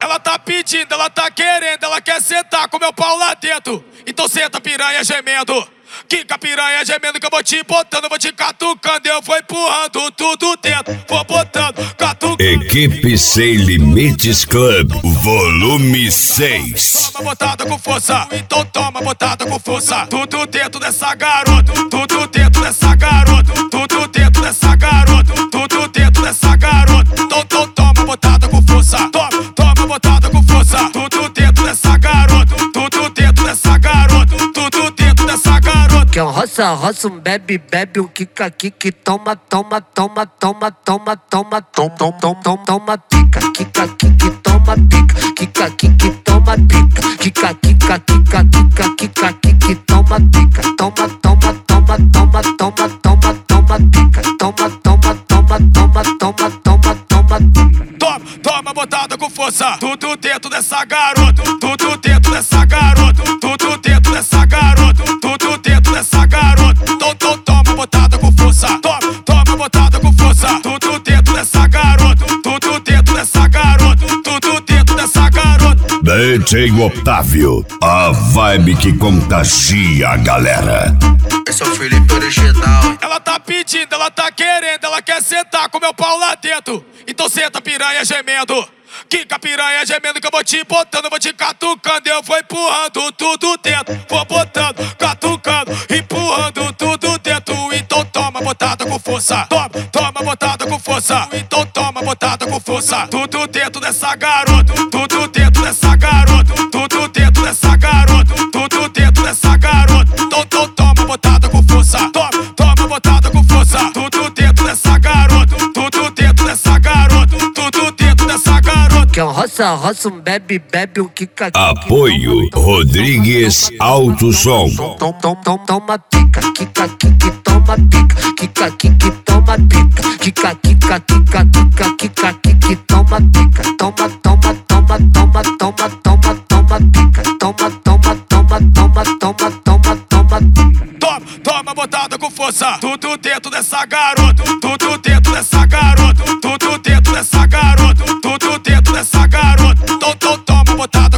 Ela tá pedindo, ela tá querendo, ela quer sentar com meu pau lá dentro. Então senta piranha gemendo. Quica piranha gemendo que eu vou te botando, vou te catucando. Eu vou empurrando tudo dentro, vou botando, catucando. Equipe Sem Limites Club, volume 6. Toma botada com força, então toma botada com força. Tudo dentro dessa garota, tudo dentro dessa garota, tudo dentro dessa garota, tudo dentro dessa garota. Então toma botada com força, toma botada com força. Tudo dentro dessa garota, tudo dentro dessa garota, tudo dentro dessa garota. Que um roça, roça, um bebe, bebe, um quica, quica, toma, toma, toma, toma, toma, toma, toma, toma, toma, pica, quica, quica, toma, pica, quica, quica, toma, pica, quica, quica, quica, quica, quica, quica, toma, pica, toma, toma, toma, toma, toma, toma, toma, pica, toma, toma, toma, toma, toma, toma, toma, toma botada com força, tudo dentro dessa garota, tudo dentro dessa garota, tudo dentro dessa garota, tudo dentro dessa garota. Então toma botada com força, toma botada com força, tudo dentro dessa garota, tudo dentro dessa garota, tudo dentro dessa garota. DJ Otávio, a vibe que contagia a galera. Esse é o Felipe original. Ela tá pedindo, ela tá querendo, ela quer sentar com meu pau lá dentro. Então senta piranha gemendo. Quica piranha gemendo que eu vou te botando, vou te catucando. Eu vou empurrando tudo dentro, vou botando, catucando, empurrando tudo dentro. Então toma botada com força, toma botada com força. Então toma botada com força. Tudo dentro dessa garota, tudo dentro dessa garota, tudo dentro dessa garota, tudo dentro dessa garota. Então toma botada com força, toma botada com força. Tudo dentro dessa garota, tudo dentro dessa garota, tudo dentro dessa garota. que um roça, roça, um bebe, bebe, um quica, quica. Apoio Rodrigues Alto Som. Toma pica, quica, quica, toma pica, quica, quica, toma pica, quica, quica, quica, quica, quica, quica, toma pica, toma, toma, toma, toma, toma, toma, toma pica, toma, toma, toma, toma, toma, toma, toma. Toma botada com força, tudo dentro dessa garota, tudo dentro dessa garota, tudo dentro dessa garota, tudo dentro dessa garota. Toma botada